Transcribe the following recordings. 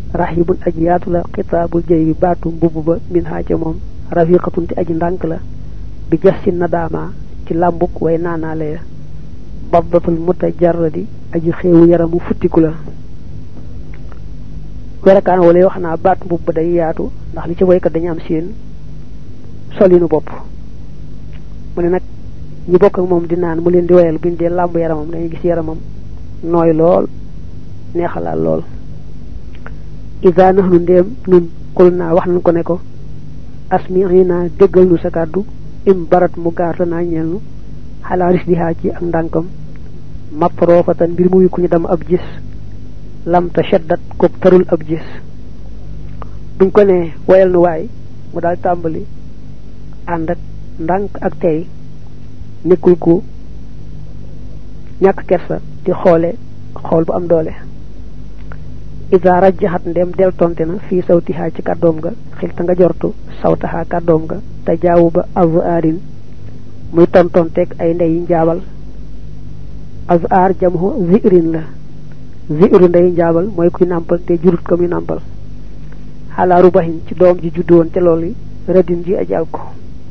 rahibun aji yaatu la xitaabul jëy bi baatu mbubb ba min xaaja moom rafiqatun te aji ndànk la bi jas si nadaama ci làmbuk way naanaale ya babbatul mutajarradi aji xéewu yaramu futtiku la werakaan wala wax naa baatu mbubb ba day yaatu ndax li ci woykat dañu am seen solinu bopp mu ne nag ñi bokk ak moom di naan mu leen di woyal buñ dee làmb yaramam dañuy gis yaramam nooy lool neexalaal lool isa nax nu ndéem nun xul naa wax nañ ko ne ko asmi naa déggal nu sa kàddu im barat mu gaarta naa ñeel nu xalaa ris di haa ci ak ndànkam maproofatan mbir muy ku ñu dem ab gis lamta shaddat kook tarul ab gis buñ ko ne woyal nu waay mu daal tàmbali ànd ak ndànk ak tey nekkul ko ñàkk kersa di xoole xool bu am doole isa rajjaxat ndem del tonte na fii sawtihaa ci kàddoom nga xilta nga jortu sawtahaa kàddoom nga te jaawu ba azaarin muy tontonteeg ay ndey njaabal azaar jamhu zirin la ziru ndey njaabal mooy kuy nàmpal te jurut ko muy nàmpal xalaa rubahin ci doom ji juddu woon te loolu radin ji ajaal ko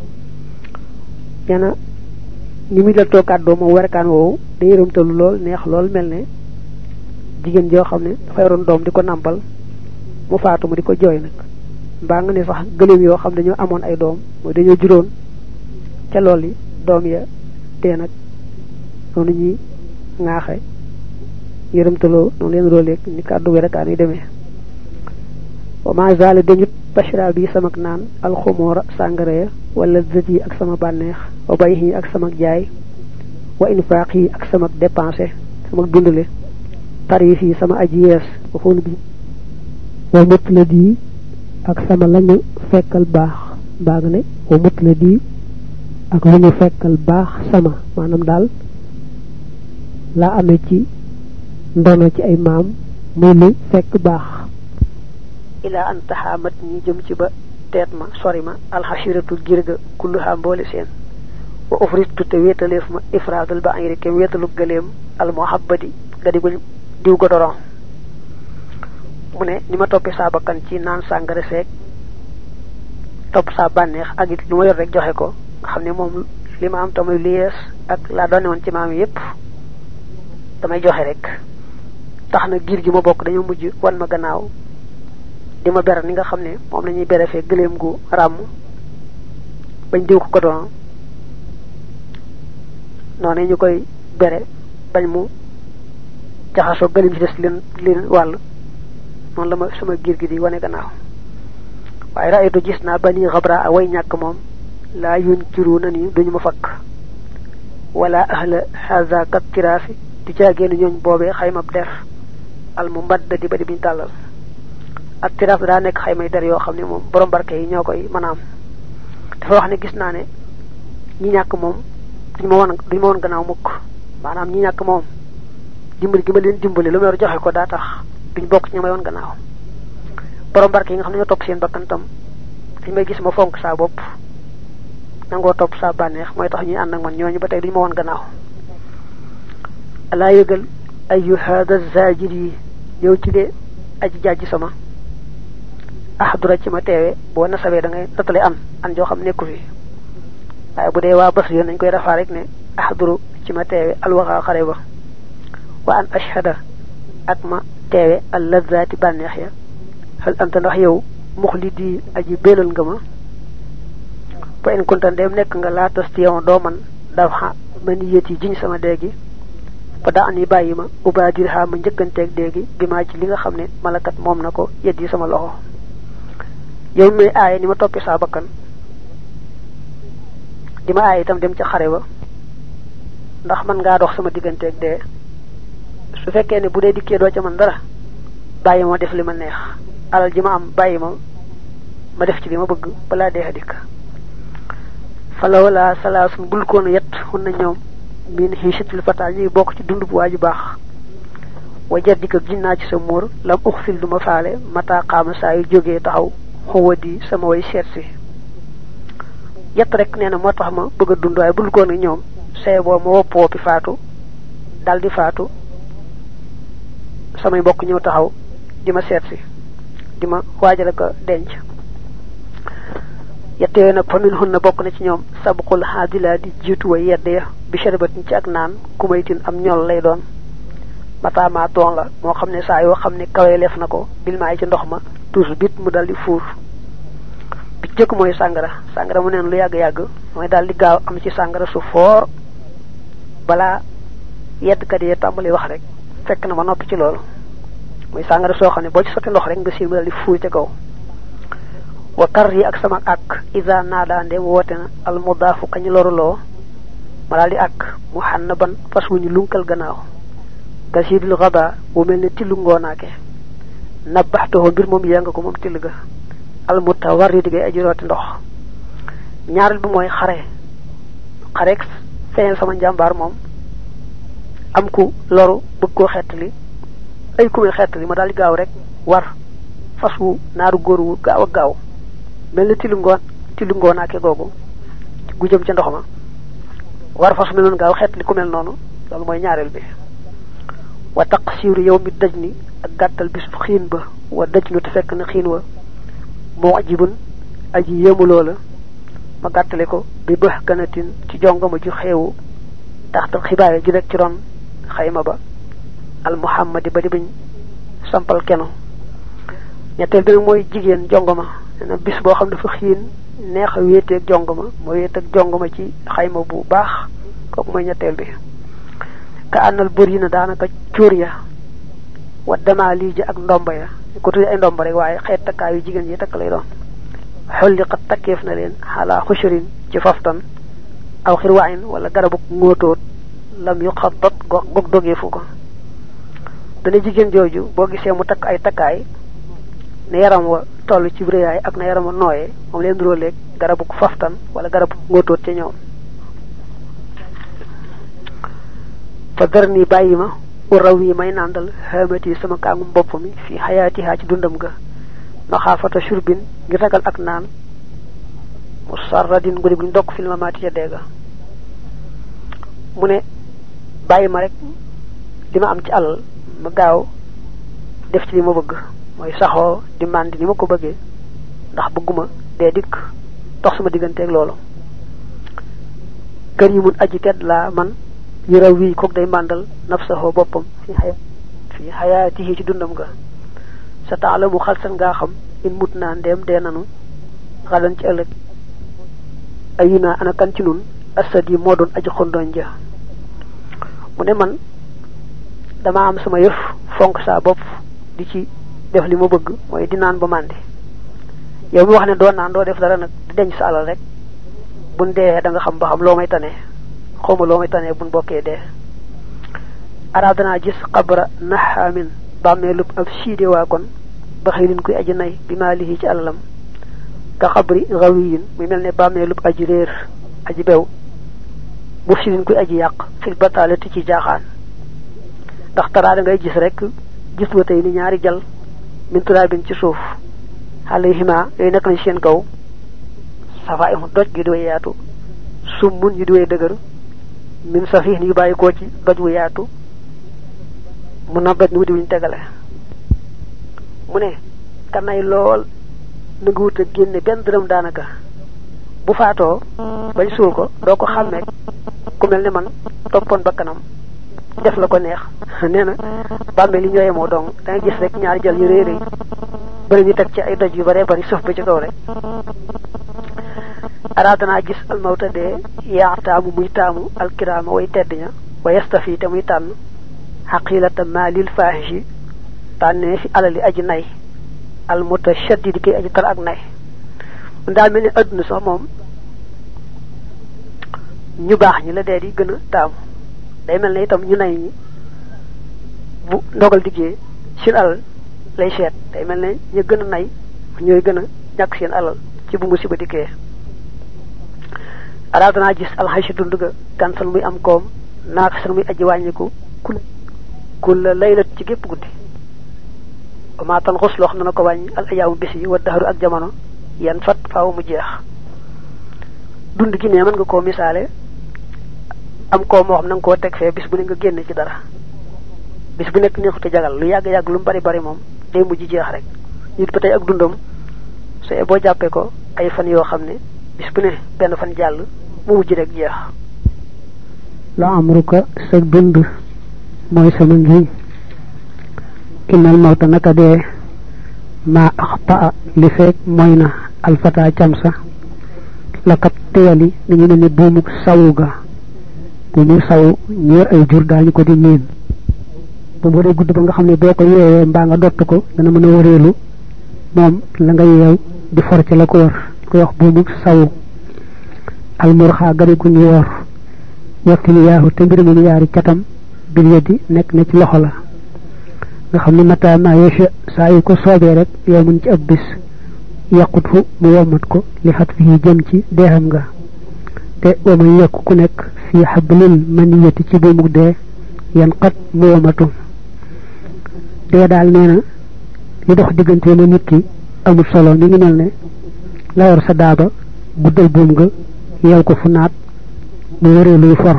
ñena ni muy dal too kàddoo moom werakaan woowu da yërëmtalu lool neex lool mel ne jigéen joo xam ne dafa yoroon doom di ko nàmpal mu faatu mu di ko jooy nag mbaa nga ne sax gëléem yoo xam dañoo amoon ay doom mooy dañoo juróon ca lool yi doom ya tee nag noonu ñuy ŋaaxe yërëmtaloo noonu leen rooleeg ni kàddu werakaan yi demee wa ma zaale dañut bashra bi samak naan alxumoora sàngara ya wala zët yi ak sama bànneex wa bay yi ak samak jaay wa infaaq yi ak samak dépensé samak dundale tarif yi sama aji yees waxoon bi wa mutlad yi ak sama lañu fekkal baax mbaa nga ne wa mutlad yi ak lu ñu fekkal baax sama maanaam daal laa amee ci ndono ci ay maam muy lu fekk baax ila an taxaamat ñi jëm ci ba teet ma sori ma alxashiratu girga kulluha mboole seen wa ufritu te wéetaleef ma ifraadal ba ayri kem wéetalu gëleem al muhabbadi ga di diw ko doron mu ne ni ma toppi saa bakkan ci naan sàngara seeg topp saa bànneex ak it lu ma yor rek joxe ko nga xam ne moom li ma am tamuy lu yees ak laa doone woon ci maam yépp damay joxe rek tax na giir gi ma bokk dañoo mujj wan ma gannaaw di ma ber ni nga xam ne moom la ñuy bere fee gëléem gu ràmm bañ diw ko doon noonu ñu koy bere bañ mu jaxasoo gëléem ci des leen wàll noonu la ma sama giir gi di wane gannaaw waaye raaytu gis naa bani xabra a way ñàkk moom laa yun ciru na ni duñu ma fakk wala ahla haza kat tiraafi di caagéenu ñooñ boobee xaymab der al mu mbadda di ba di biñu tàllal ak tiraaf daa nekk xaymay der yoo xam ne moom borom barke yi ñoo koy mën a am dafa wax ne gis naa ne ñi ñàkk moom duñu ma woon gannaaw mukk maanaam ñi ñàkk moom dimbali gi ma leen dimbali lu ma yor joxe ko daa tax duñ bokk ci ñi may woon gannaaw borom barke yi nga xam ne ñoo topp seen bakkantam dañ may gis ma fonk saa bopp nangoo topp saa bànneex mooy tax ñuy ànd ak man ñooñu ba tey duñu ma woon gannaaw alaa yëgal ayu hada zajir yi ñëw ci de aji jàjj sama ahdura ci ma teewe boo nasabee da ngay nattale an joo xam nekku fi waaye bu dee waa bas yoon nañ koy rafaa rek ne ahduru ci ma teewe alwaxa xare ba wa an ashhada ak ma teewe al lazzaati bànneex ya hal anta ndax yow muxlidi aji beelal nga ma fa in kunta ndeem nekk nga laa tastiyon doo man dafa mani yët yi jiñ sama déegi fa daa an yi bàyyi ma ubaadir ha ma njëkkanteeg déegi bi maa ci li nga xam ne malakat moom na ko yët yi sama loxo yow may aaye ni ma toppi saa bakkan di ma aaye itam dem ca xare ba ndax man ngaa dox sama digganteeg dee su fekkee ne bu dee dikkee doo ca man dara bàyyi ma def li ma neex alal ji ma am bàyyi ma def ci li ma bëgg balaa dee a dikk fala wala salaasun bul koonu yett xun na ñoom min xiisitul fata ñuy bokk ci dund bu waaju baax wa jaddika ginnaa ci sa muur lam uxfil duma faale mata xaama saa yu jógee taxaw xuwa di sama way seet si yett rek nee na moo tax ma bëgg a dund waaye bul koonu ñoom saye boo ma wopp woppi faatu dal di faatu samay mbokk ñëw taxaw di ma seet si dima waajale ko denc yette nak famin hunna bokk na ci ñoom sabqul hadila di jitu way yedde ya bi sharabatin ci ak naan kumaytin am ñol lay doon mata ma ton la mo xamne sa yo xamne kawé lef nako bil may ci ndox ma tous bit mu daldi four bi jëk moy sangara mu neen lu yag yag moy daldi gaaw am ci sangara su for bala yedd kat yi tambali wax rek fekk na ma nopp ci loolu moy sangara so xamne bo ci sotti ndox rek nga seen mu daldi four ci kaw wa karri ak sama ak iza nada ndem wotena al mudafu kañ lorulo ma daldi ak muhannaban faswuñu lunkal gannaaw kasidul ghaba bu melni tilu ngonake nabahtuhu bir mom yang ko mom tilga al mutawarrid gay aji roti ndox ñaaral bi moy xare feñal sama jambar mom am ku loru bëgg ko xetli ay ku muy xetli ma daldi gaaw rek war faswu naaru goor wu gaaw melni tilu ngonake gogo gu jëm ci ndox ma war fas melon gaaw xetli ku mel nonu lolu moy ñaaral bi wa taqsir yawmi dajni ak gatal bisu xiin ba wa dajnu te fekk na xiin wa mu'jibun aji yemu lola ma gatale ko bi bah kanatin ci jongama ju xewu taxtal xibaare ji rek ci ron xayma ba al muhammadi badi biñ sampal keno ñettel bi moy jigen jongama na bis bo xam dafa xiin neex wété ak jongama moy wété ak jongama ci xayma bu baax kok moy ñettel bi ka anal burina danaka ciurya wadama liji ak ndomba ya ko tuddi ay ndomba rek waye xet takaayu jigen yi tak lay doon hulqat takef na len hala khushrin ci faftan aw khirwa'in wala garabu ngotot lam yuqaddat gog doge fuko dana jigen joju bo gisee mu tak ay takaay ne yaram wa tollu ci breyaay ak na yaram wa noyé mom len rolé garabu faftan wala garabu ngotot ci ñoom fadarni bayima urawi may nandal hamati sama kangum bop mi fi hayatiha ci dundam ga makhafata shurbin ngir ragal ak naan musarradin gudi buñ dok fil mamati ya dega mune bayima rek dima am ci alal ma gaaw def ci li ma bëgg moy saxo di mandi ni ma ko bëgge ndax bëgguma dé dik dox sama digënté ak lolu karimun aji tedd la man yurawi kok day mandal nafsahu bopam fi hayatihi ci dundam ga sa ta'lamu khalsan nga xam in mutna ndem de nanu xalan ci ëlëk ayuna ana kan ci nun asadi modon aji xondon ja mune man dama am sama yef fonk sa bop di ci def li mo bëgg moy di naan ba mandi yow mi wax ne do naan do def dara nak di denc sa alal rek buñ dé da nga xam ba xam lo may tané xoma lo may tané buñ bokké dé aradana gis qabra nahamin bamelu ab shidi wa kon baxilin koy aji nay bi malihi ci alalam ka qabri gawiyin mi melne bamelu aji reer aji bew mufsidin koy aji yaq fil batalati ci jaxaan ndax tara da ngay gis rek gis wa tay ni ñaari jal min turabin ci suuf alayhima ay nak lañ seen kaw safa ay doj gi do yaatu sumun yu do deugar min safih ni bayiko ci doj wu yaatu mu nabat ni wuñ tégalé mune kanay lol na nga wuta génne benn dërëm daanaka bu faatoo bañ suul ko doo ko xàmmee ku mel ne man toppoon bakkanam def la ko neex nee na bàmmee li ñooyee moo dong da nga gis rek ñaari jël yu réeré bari ñu teg ci ay doj yu bare bari suuf ba ci kaw rek araadana gis al mawta de yaataamu muy taamu al kiraama way tedd ña wa yastafi te muy tànn xaqilata maalil faahishi tànnee fi alali aji nay al mutashaddid ki aji tar ak nay ndaal melni aduna sax mom ñu bax ñi la dé di gëna taam day melni itam ñu nay ñi bu ndogal diggé seen alal lay seet day melni ñu gëna nay ñoy gëna ñak seen alal ci bu musiba diké aradana gis al hayshi dunduga kansal muy am koom naak sal muy aji wañiku kul laylat ci gep guddi ma tan xus lo xamna nako wañ al ayaw bisi wa dahru ak jamono yan fat faaw mu jeex dund gi ne man nga ko misalé am ko mo xam nang ko tek fe bis bu ne nga genn ci dara bis bu nek neexu te jagal lu yag yag lu bari bari mom day mujj jeex rek nit ba tey ak dundam sey boo jàppee ko ay fan yoo xam ne bis bu ne benn fan jàll mu mujj rek jeex la amruka sa dund mooy sama ngiñ innal mawta naka dee ma axta li feek mooy na alfata camsa lakat teyali ni ñu ne buumuk sawu ga bu ñu saw ñeer ay jur daañu ko di miin bu bu dee gudd ba nga xam ne boo ko yeewee mbaa nga dott ko dana mën a wëreelu moom la nga yeew di for ci la ko wër ko wax buumuk sawu almurxa gari gu ñu woor waxtili yaahu te mbir mu yaari catam bil yeddi nekk na ci loxo la nga xam ne mata ma yesha saa yu ko soobee rek yow mun ci ab bis yàqut fu mu womat ko li xat fii jëm ci deexam nga te waman yekk ku nekk fii xablil maniyati ci buumuk dee yan xat mu womatu dee daal nee na li dox diggante na nit ki amul solo mi ngi mel ne la yor sa daaba guddal buum nga yeew ko fu naat mu wëree luy for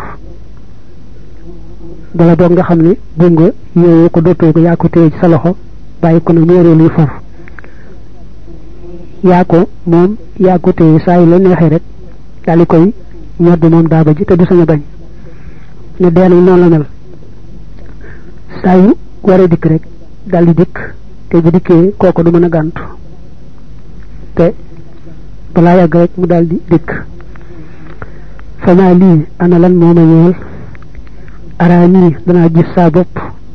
bala doog nga xam ne buum nga yeewoo ko dootoo ko yaa ko téye ci sa loxo bàyyi ko nag mu wëree luy for yaa ko moom yaa ko téye saa yu la neexee rek daal di koy ñodd moom daaba ji te du sañ a bañ ne dee nag noonu la mel saa yu waree dikk rek daal di dikk te bu dikkee kooko du mën a gàntu te balaa yàgg rek mu daal di dikk fama lii ana lan moo ma ñeel araani danaa gis saa bopp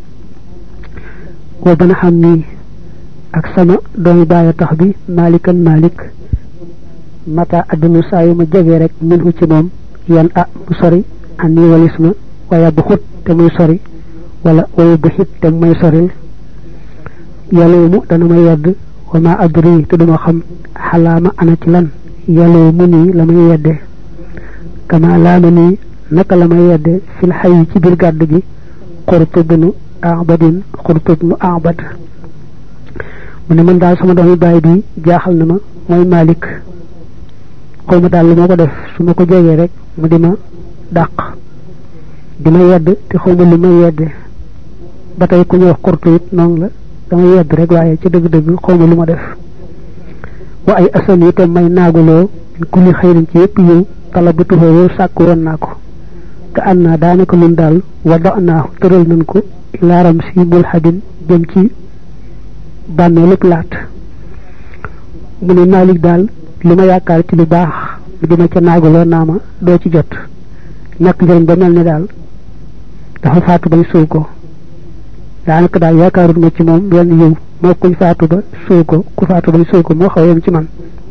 wa bana xam nii ak sama doomi baaya tax bi malikan malik mata adduna saa yu ma jegee rek min ci moom yan mu sori anni walis ma waya bu xut te muy sori wala waya bu xit te muy soril yaloomu dana ma yedd wa ma adri te duma xam xalaama ana ci lan yaloomu nii la may yedde kama laama nii naka la may yedde fil xay ci biir gàdd gi xurtubnu abadin xurtubnu abad mu ne man daal sama doomi baay bi jaaxal na ma mooy Malik xaw ma daal lu ma ko def su ma ko jegee rek mu di ma dàq di ma yedd te xaw ma lu ma yedde ba tey ku ñu wax xurtu it noonu la dama yedd rek waaye ci dëgg-dëgg xaw ma lu ma def wa ay asan yi te may naaguloo kulli xëyrin ci yëpp yiw talabatu xoo sàkk woon naa ko te an naa daanaka nun daal wada naa tëral nañ ko laaram si mulhadin jëm ci bànnee lépp laat mu ne Malik daal li ma yaakaar ci lu baax di ma ca naaguloo naa ma doo ci jot ñàkk njëriñ ba mel ne daal dafa faatu bañ suul ko daanaka daal yaakaarut ma ci moom benn yiw moo kuñ faatu ba suul ko ku faatu bañ suul ko moo xaw yem ci man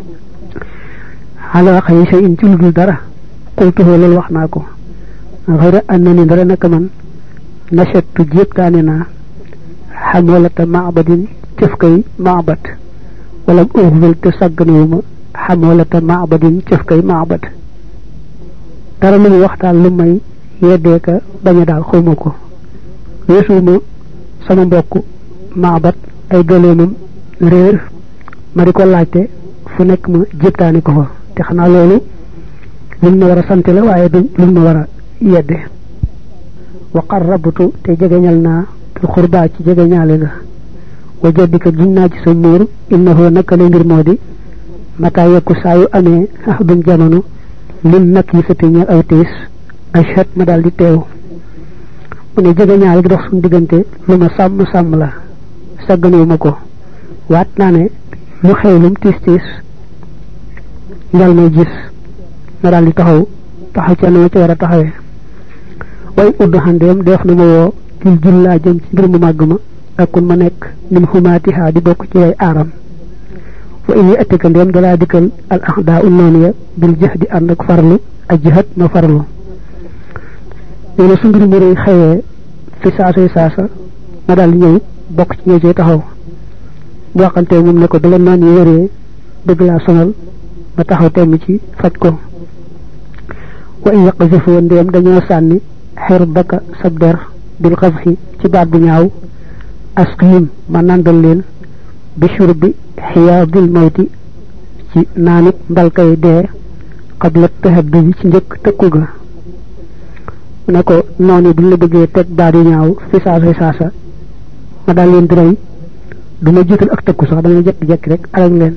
xala xëy say in ci lu dul dara xultuxoo loolu wax naa ko xëyra an na ni dara naka man nachettu jéebtaane naa xamolata maabadin cëf kay maabat wala uxvel te sàgganewuma xamolata maabadin cëf kay maabat dara lu mu waxtaan lu may yeddeeka bañ a daal xawma ko weesuuma sama mbokk maabat ay gëleemam réer ma di ko laajte fu nekk ma jéebtaane ko fa te xanaa loolu luñ ma war a sant la waaye du luñ ma war a yedde wa qarrabtu te jegeñal naa bil xurbaa ci jegeñaale ga wa jaddika giñ naa ci sa muur innahu naka la mbir moo di mata yekku saa yu amee ahdum jamono lim nag yi sati ñeel aw tiis achat ma daal di teew mu ne jegeñaale gi dox suñu diggante lu ma sàmm la sagganewu ma ko waat naa ne lu xewlum tiis njal may gis ma daal di taxaw ca na ma ci war a taxawee way udd xandeem def na ma woo til jullaa jëm ci mbir mu màgg ma akun ma nekk min xumaatiha di bokk ci way aaram wa ini attika ndéem dalaa dikkal al ahdaa u noonu ya bil jëx di ànd ak farlu ak jihat ma farlu nee na su mbir mu rëy xewee fi saasa ma daal di ñëw bokk ci ñëw cee taxaw bu waxantee moom ne ko dala noon yi wëree dëgg laa sonal ma taxaw temm ci faj ko wa in yaqzifoo ndéem dañoo sànni xer baka sab der bil xafxi ci baat bu ñaaw asqihim ma nandal leen bi shurbi xiyaadil mawti ci naanit mbalkay dee qabla tahaddu bi ci njëkk tëkku ga ne ko noonu buñ la bëggee teg baat yu ñaaw fi saasa ma daal leen di rey duma jiital ak tëkku sax dama jekk-jekk rek alak leen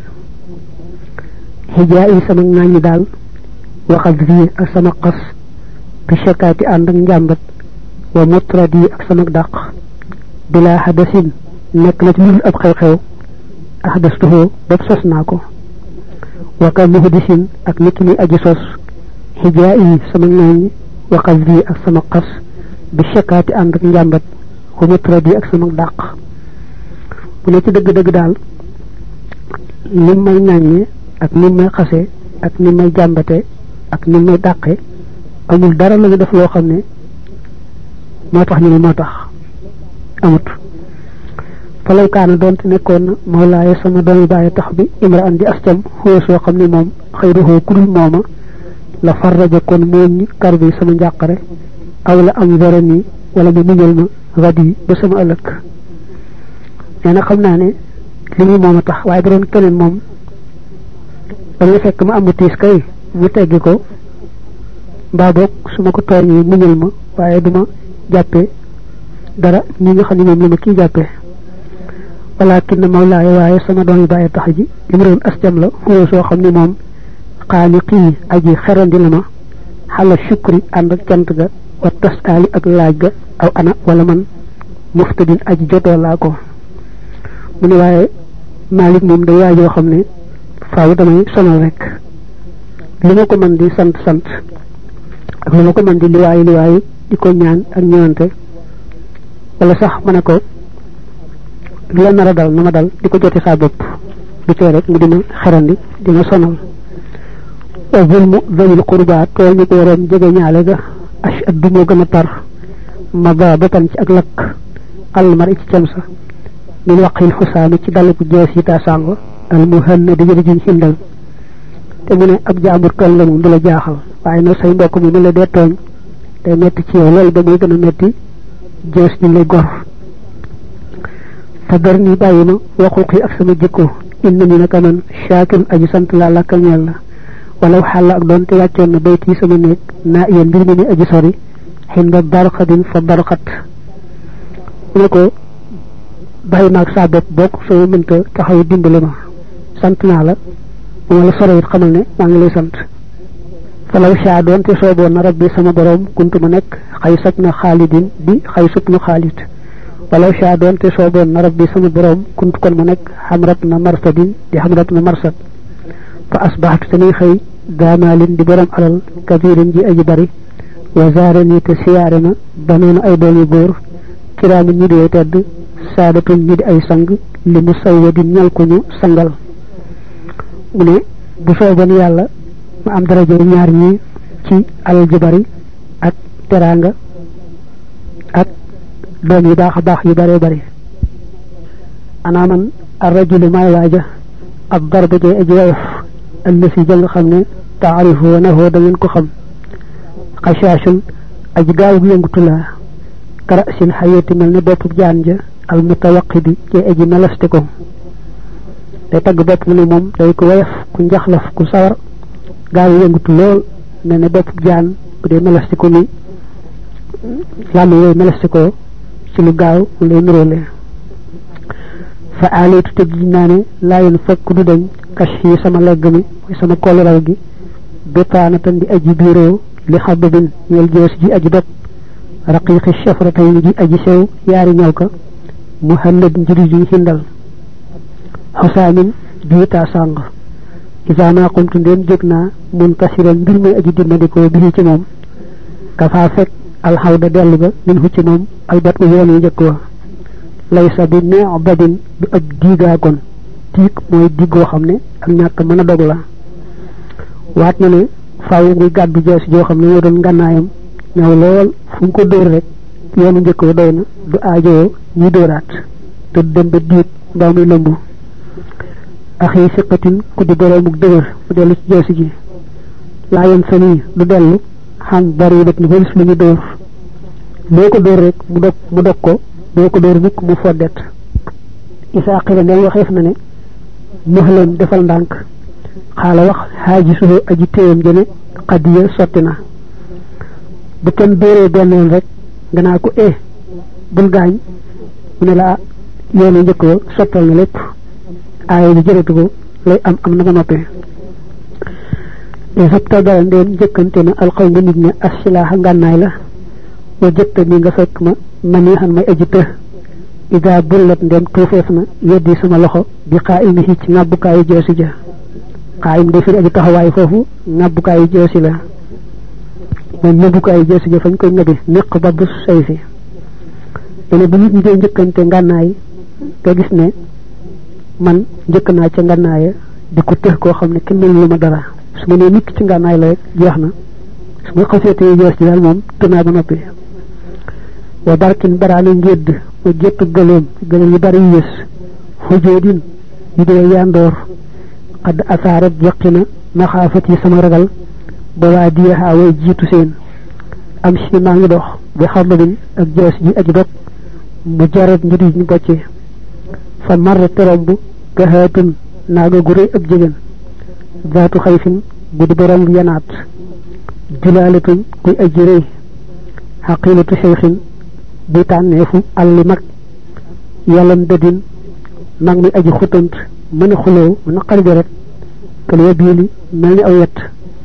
hijaa yi sama ŋaañi daal waxal fii ak sama xas bi shakaati ànd ak njàmbat wa mutradi ak sama dàq bila hadasin nekk na ci lu ab xew-xew ahdastuhu bopp sos naa ko wa ka muhdisin ak nit ñi aji sos hijaa yi sama ŋaañi waxal fii ak sama xas bi shakaati ànd ak njàmbat wa mutradi ak sama dàq bu ne ci dëgg-dëgg daal lim may ŋaañe ak nim may xase ak nim may jàmbate ak nim may dàqe amul dara la def loo xam ne moo tax ñu ne moo tax amut falaw kaana doonte nekkoon na mawlaaye sama doomi bàyyi tax bi imraan di ascam xoo soo xam ne moom xayruhoo kudul mooma la farraja kon moom ñi kar bi sama njàqare aw la am dara nii wala mu muñal ma radi ba sama ëllëg nee na xam naa ne li muy moom a tax waaye bu doon keneen moom dama fekk ma am tiis kay mu teggi ko mbaa boog su ma ko tooñee muñal ma waaye duma jàppe dara ñi nga xam ne moom la ma kii jàppe walakin na mawlaaya waaye sama doom yi bàyyi tax ji li ma doon asjam la xoo soo xam ne moom xaaliqii aji xerandi la ma xala shukri ànd ak cant ga wa tasaali ak laaj ga aw ana wala man muftadin aji jotoo laa ko mu ne waaye Malik moom day waajoo xam ne faaw damay sonal rek li ma ko mën di sant ak li ma ko mën di liwaayi di ko ñaan ak ñëwante wala sax ma ne ko li la nar a dal na ma dal di ko jote saa bopp du tee rek mu dina xerandi dina sonal wa zulmu zawil qurba tool ñu ko waroon jege ñaale ga ashaddu moo gën a tar ma ba batan ci ak lakk almar ci cam sa min waqil xusaami ci dalaku jees yi taa sàng al muhanna di jëri juñ xindal te mu ne ab jaambur tool la moom du la jaaxal waaye nag say mbokk mi mu la dee tooñ day metti ci yow loolu ba muy gën a metti jees ñu lay gor fa dar ni bàyyi ma waxuqi ak sama jikko inna ni naka man shaakir aji sant laa làkkal ñeel la walaw xàlla ak doonte wàccoon na bayti sama néeg naa yéen mbir mi ni aji sori xinda barxatin fa barxat mu ne ko bàyyi maag saa bopp bokk soo mënta taxaw dimbali ma sant naa la moo la sore it xamal ne maa ngi lay sant falaw shaa doonte sooboon na rabbi sama borom kuntu ma nekk xaysab na xaalidin bi xaysub na xaalid walaw shaa doonte sooboon na rabbi sama borom kuntu kon ma nekk xamrat na marsadin di xamrat na marsad fa asbaxtu te muy xëy daamaalin di borom alal kabirin ji aji bari wa zaarani te siyaare na banoona ay doomi góor kiraamin ñi di tedd saadatuñ ñi di ay sang li mu sawwadin ñal ko ñu sangal mu ne bu sooboon yàlla ma am daraja ñaar ñi ci alal ji bari ak teraanga ak doom yu baax a baax yu bare bari ana man ar-rajulu maay waaja ab darba jee aji woyof allasi ja nga xam ne taarifuunahu da ngeen ko xam xasaashun aji gaaw gu yëngutu laa karasin xayeeti mel ne bopp jaan ja al mutawaqidi jee aji melaste ko day tagg bopp mu ne moom day ko woyof ku njaxlaf ku sawar gaaw yëngutu lool mel ne bopp jaan bu dee melaste ko ni làmm yooyu melaste ko ci lu gaaw mu lay nuróole fa aaleetu te giñ naa ne laayoon fekk du dañ kash yi sama legg mi mooy sama kolleral gi bétaanatan di aji biiroo li xababin ñeel jees ji aji dog raqiqi shafratay ji aji sew yaari ñaw ka muhallad njiri juñ xindal xusaamin juitaa sàng isaana qumtu ndéem jóg naa muntasiran mbir may aji dimmandikoo bii ci moom kafaa fekk alxawda dellu ga min hu ci moom albat u yoon yu njëkk wa laysa bi ne'badin bi ab diigaagon tiig mooy diggoo xam ne ak ñàkk mën a dog la waat na ne faaw muy gàddu jees joo xam ne moo doon ngànnaayam ñëw lool fu mu ko dóor rek yoonu njëkk wa doy na du aajoo ñuy dóoraat te dem ba diig mbaa muy lëmb axi siqatin ku di boroomuk dëgër mu dellu ci jeesi ji laayoon sa nii du dellu xam bari bat ni bëris lu ñu dóor boo ko dóor rek mu dog ko boo ko dóor mukk mu foddet isaa xira ndeen waxeef na ne muhlan defal ndànk xaala wax xaaji suhu aji téyam jëne xadiya sotti na bu kenn dóoree benn yoon rek nga naa ko bul gaañ mu ne la yoonu njëkk wa sottal na lépp aaya bi jërëtu ko lay am na ba noppee isabta dara ndeen njëkkante na alxaw nga nit ña asilaaxa ngànnaay la wa jëtta ni nga fekk ma mani xan may aji të ida bullat ndem tuufeef na yeddi sama loxo bi qaa'imi ci ngàbbukaayu joosi ja qaa'im de firi aji taxawaay foofu ngàbbukaayu joosi la mooy ngàbbukaayu joosi ja fañ koy ngabi niq ba bu say fi dene bu nit ñi dee njëkkante ngànnaay nga gis ne man njëkk naa ca ngànnaaya di ko tëx koo xam ne kenn melu lu ma dara su ma nee nit ci ngànnaay la rek jeex na su ma xasee tey joos ji daal moom tënaa ba noppi wa barkin baraane ngédd wa jettu gëléem yu bari yu yës xujoodin yu dee yandoor xadd asaarat joqi na maxaafat yi sama ragal ba waa diyaxaa way jiitu seen am si maa ngi dox bi xarlabin ak joos ji aji dog mu jarat ñu di ñu bocce fa marra teromb gaxaatun naaga gu rëy ab jigéen zaatu xayfin bu di borom yanaat julaalatun kuy aji rëy xaqilatu cheikhin buy tànneefu alli mag yalam dadin mag mi aji xutant mën a xuloo mën a xari deret kal yabiili mel ni aw yett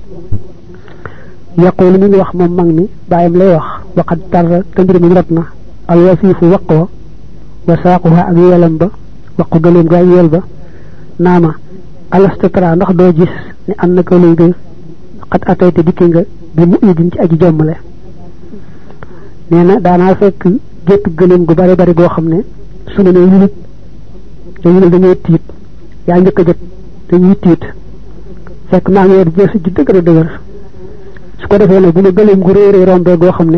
yaqulu mi ngi wax moom mag mi bàyyam lay wax waxat tarra te mbir mi rot na alwasiifu waq wa saaquha ak yeelam ba waqu gëléem gaa yeel ba naama alastatra ndax doo gis ni am na ko luy bir xat atayte dikki nga bi mu idin ci aji jommale nee na daanaa fekk gétt gëléem gu bari bari goo xam ne su ma nee yulit dañuy tiit yaa njëkk a jot dañuy tiit fekk maa ngi yor jeesu ji dëgër dëgër su ko defee nag bu ma gëléem gu réeree rombee goo xam ne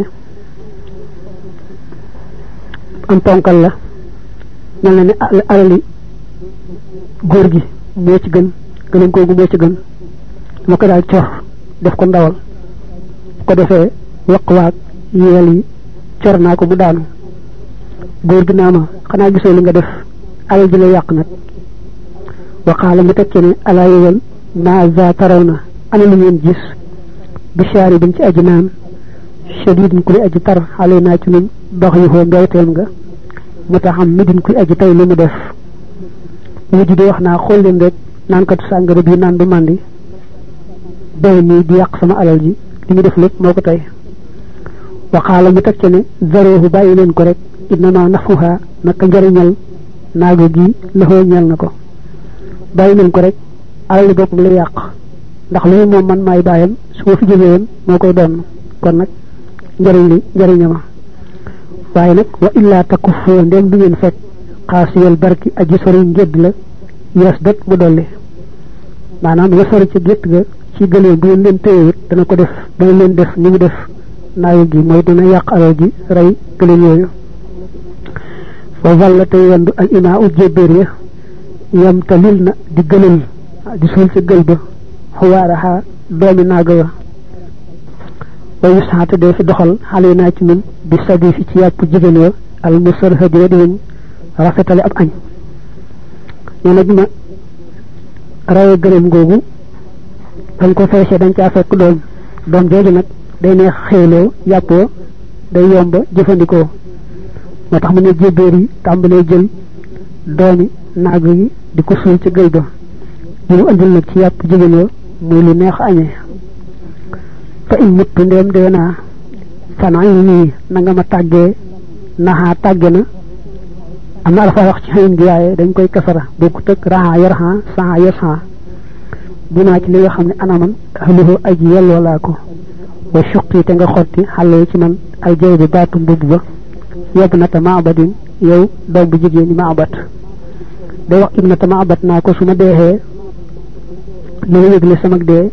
am ponkal la mel na ne alali góor gi moo ci gën gëléem googu moo ci gën ma ko daal cor def ko ndawal su ko defee waq waag yeel yi cor naa ko mu daanu góor gi naa ma xanaa gisoo li nga def alal ji la yàq nag waxaala mu tekki ne alaa yowal ma za taraw na ana lu ngeen gis bishaari bin ci aji naan shadidin kuy aji tar xale naa ci ñun dox yi foo mbewteem nga mu taxam midin kuy aji tay li mu def mujj di wax naa xool leen rek naan katu sàngara bii naan du màndi bay nii di yàq sama alal ji li mu def lépp moo ko tey waxaala mu tekki ne zaroohu bàyyi leen ko rek innama nafuha naka njariñal naago gi loxoo ñal na ko bàyyi leen ko rek alal li boppam la yàq ndax loolu moom man maay bàyyam su ma fi jógee woon moo koy doon kon nag njariña ma waaye nag wa illaa takuffoo ndem du ngeen fekk xaasiyal barki aji sori ngédd la yees dat mu dolli maanaam la sori ci gétt ga ci gëléem bu ngeen leen téyewut dana leen def ni mu def naayu gi mooy dina yàq alal ji rey gëléem yooyu fa walla tey wendu al imaa u jébbéer ya yam ta lil na di gëlal di suul ci gël ba xuwaaraxaa doomi naaga wa wayu saate dee fi doxal xale naa ci ñun bi sadi fi ci yàpp jigéen wa al musarhadi wa diwuñ rafetale ab añ nee na bi ma rawe gëléem googu dañ ko feesee dañ caa fekk doom jooju nag day neex xéeloo yàppoo day yomba jëfandikoo moo tax mu ne jébbéer yi tàmbalee jël doomi naaga yi di ko suul ci gël ba ñu mu andil nag ci yàpp jigéen wa muy lu neex añee fa in muttu ndeem dee naa fanaa yi nii na nga ma tàggee naxaa tàgge na am na alfa wax ci xëyin gi waaye dañ koy kasara bokku tëg raxaa yarxaa saxaa yarxaa bu naa ci li nga xam ne anaman ahluhu aji yelloo laa ko wa suqi te nga xotti xale ci man aljaw bi baatu mbubb ba yóbbu na ta maabadin yow doom bu jigéen ñi maabat day wax ibnata maabat naa ko su ma deexee li nga yëgle sama dee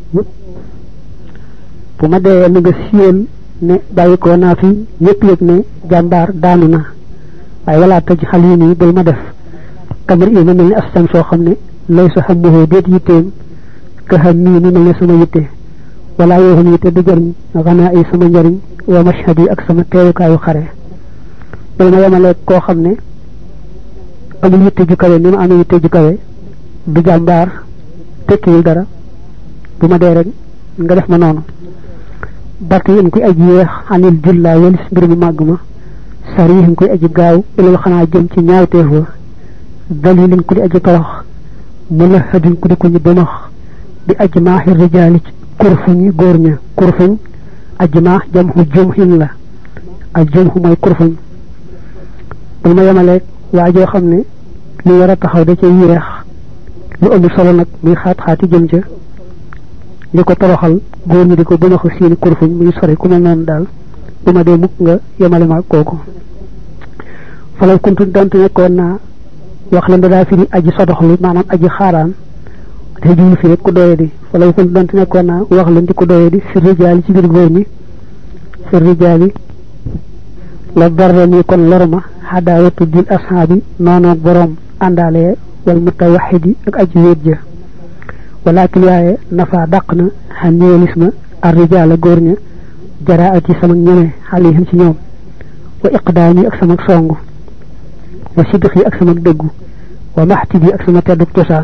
bu ma dee ni nga siiwal ne bàyyi ko naa fi ñëpp yëg ne jàmbaar daanu na waaye walaa taj xal yi nii bul ma def kamar yi ma mel ni astan soo xam ne lay sa xam mahoo déet yitteem ka xam nii ni mel ne sama yitte walaa yoo xam yitte du jëriñ xanaa ay sama njëriñ wa mashhad yi ak sama teewukaayu xare bul ma yemale koo xam ne amul yitte ju kawe ni ma amee yitte ju kawe du jàmbaar tekkiwul dara bu ma dee rek nga def ma noonu barke yéen kuy aj yéex anil jullaa walis mbir mu màgg ma sarihim koy aji gaaw ilal xanaa jëm ci ñaawteef wa dalilin ku di aji torox mulahadin ku di ko ñu bamax bi ajmaaxi rijaali ci kurfuñi góor ña kurfuñ ajmaax jamxu jumhin la ak jumhu mooy kurfuñ bul ma yemaleeg waa joo xam ne li war a taxaw da ca yéex lu ëmb solo nag muy xaat-xaati jëm ca li ko toroxal góor ñi di ko bamaxu seeni kurfuñ muy sori ku mel noonu daal bu ma dee mukk nga yemale ma kooku falal kuntu donte nekkoon naa wax la daa firi aji sodoxlu maanaam aji xaaraan te jublu fi rek ku doye di falal kuntu donte nekkoon naa wax la di ku doye di fi rijaali ci biir góor ñi fi rijaali la darra ni kon lorma xadaawatu dil ashaabi noonoog boroom àndaale wal mutawaxidi ak aji wéet ja walakin waaye nafa dàq na xaneelis ma ar rijaala góor ña jaraati sama ñeme xalihim ci ñoom wa iqdaami ak sama songu wa sidqi ak sama dëggu wa maxtidi ak sama tedduk cosaan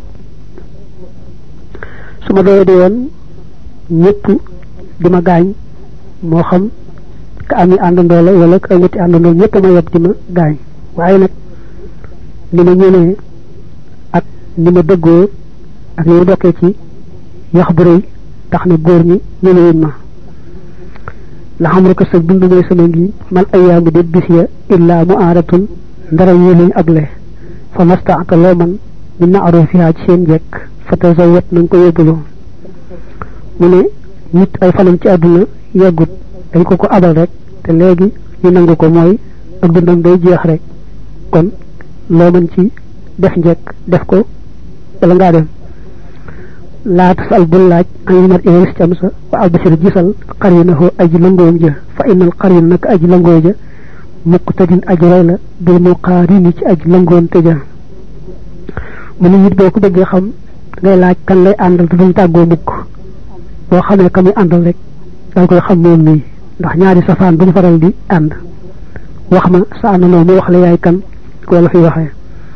su ma doyee di woon ñëpp di ma gaañ moo xam ka ami àndandoo la wala ka amati àndandoo ñëpp ma yeb di ma gaañ waaye nag ni ma ñemee ak ni ma dëggoo ak ni ma dokkee ci yax bu rëy tax na góor ñi ñemewuñ ma la xam rek sa dund mooy sama ngi mal ayaamu de bis ya illaa mu aaratun ndara yi lañ able fa mastaata loo man min maarufiha ci seen njekk fa tazawat na nga ko yóbbuloo mu ne nit ay fanam ci àdduna yeggut dañ ko abal rek te léegi ñu nangu ko mooy ak dundam day jeex rek kon loo mën ci def njekk def ko wala ngaa dem laa tasal bul laaj an mar iris ci am sa wa albasir gisal qarinahu aji langoom ja fa innal qarin nag aji langoo ja muqtadin aji roy la bil muqaarini ci aji langoon te ja mu ne nit boo ko bëggee xam ngay laaj kan lay àndal te duñ tàggoo mukk boo xamee ka muy àndal rek danga koy xam moom nii ndax ñaari safaan duñ faral di ànd wax ma sa àndandoo mu wax la yaay kan wala fi waxee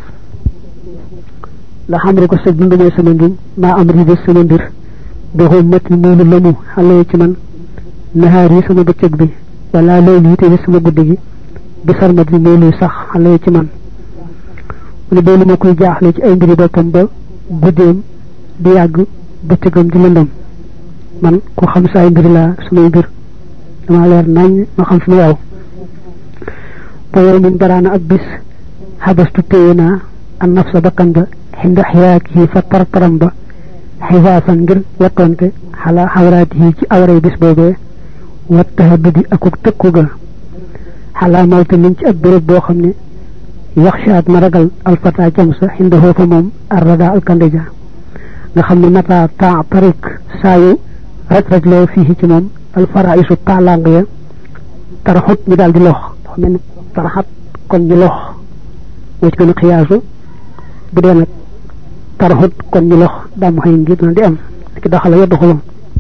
la xam rek ko sa dund mooy sama ngiñ maa am ribe sama mbir doxoo métti moolu lamu xale ci man nahaar yi sama bëccëg bi wala loolu yi te sama guddi gi bi sarmat bi moolu sax xale ci man mu ne doolu ma koy jaaxle ci ay mbiri boppam ba guddeem di yàgg bëccëgam di lëndëm man ku xam saay mbir laa samay mbir dama leer nañ ma xam fi mu yaw ba yow min baraana ak bis xabastu téye naa an nafsa bakkan ba xinda xiyaaki yi fa tartaram ba xisaasan ngir wattoonte xala xawraati yi ci awray bis boobee wattaxa bëdi akuk tëkku ga xala mawte min ci ab béréb boo xam ne yaxshaat ma ragal alfata cam sa xinda foofa moom arrada alkandeja nga xam ne mata temps tarik saayu raj loo fii ci moom alfaraisu taalang ya taraxut ñu daal di lox dafa mel ni taraxat kon ñu lox moo ci gën a xiyaasu bu dee nag taraxut kon ñu lox daam xëy ngir na di am ki daxala yoddu xulum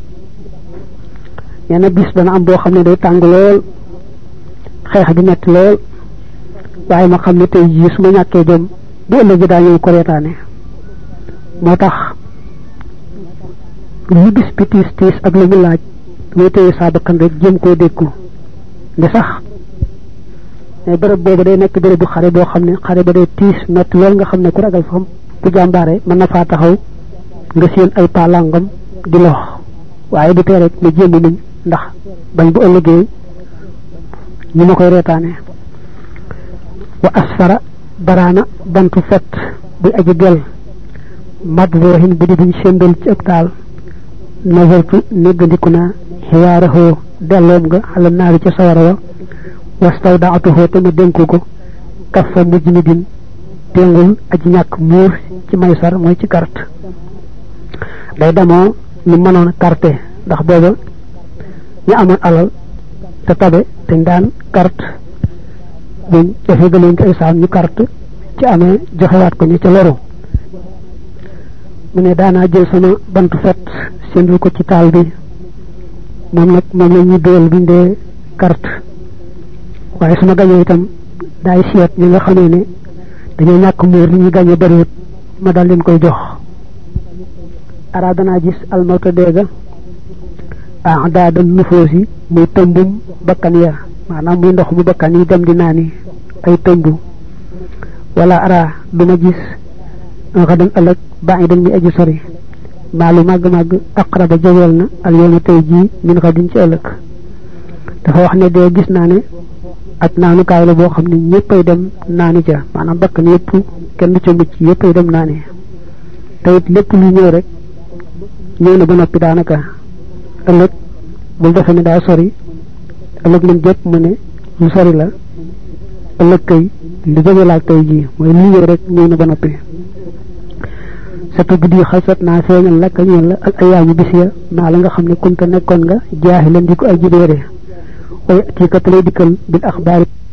yenn bis dana am boo xam ne day tàng lool xeex bi metti lool waaye ma xam ne tey jii su ma ñàkkee jom bu ëllëgee daa ñëw ko reetaane moo tax lu bis bi tiis ak lu mu laaj muy téye saa bakkan rek jéem koo dékku ndi sax mais bërëb boobu day nekk bërëb bu xare boo xam ne xare ba day tiis metti lool nga xam ne ku ragal fam ku jàmbaare mën na faa taxaw nga seen ay palangam di lox waaye du tee rek ma jéem muñ ndax bañ bu ëllëgee ñu ma koy reetaane wa asfara baraana bantu fet buy aji gel madrohin bu di buñ séndal ci ab taal nazartu néggandiku naa xiwaarahoo delloom nga xala naari ca sawara wa wastawdaatuhoo te ma dénku ko kaf fa mujj mi din téngul aji ñàkk muur ci maysar mooy ci carte day demoo ñu mënoon a carte ndax booba ñu amoon alal te tabe te daan carte buñ dafay gëloon ci ay saam ñu carte ci amee joxewaat ko ñu ca loru mu ne daanaa jël sama bantu fet sendul ko ci taal bi moom nag moom la ñuy doyal buñ dee carte waaye su ma gañee itam daay seet ñi nga xamee ne dañoo ñàkk muur li ñuy gañee bariwut ma dal leen koy jox ara danaa gis almawta deega daada nufoosi muy tëmbum bakkan ya maanaam muy ndox mu bakkan yi dem di naani ay tëmbu wala ara duma gis xadan ëllëg ba'idan mi aji sori maalu màgg-màgg aqraba jegeel na al yawma tey jii min xadin ci ëllëg dafa wax ne dee gis naa ne ak naanukaay la boo xam ne ñëppay dem naani ca maanaam bakkan yëpp kenn du ca mucc yëppay dem naani te it lépp lu ñëw rek ñëw na ba noppi daanaka ëllëg bul defe ne daa sori ëllëg lañ jëpp mu ne lu sori la ëllëg kay lu jege laak tey jii mooy lu ñëw rek ñëw na ba noppi sa tugg di xalsat naa feeñal lakk ñeel la ak ayaamu bis ya maa la nga xam ne kunta nekkoon nga jaahi leen di ko ay jibéere way ci ka lay dikkal bil axbaari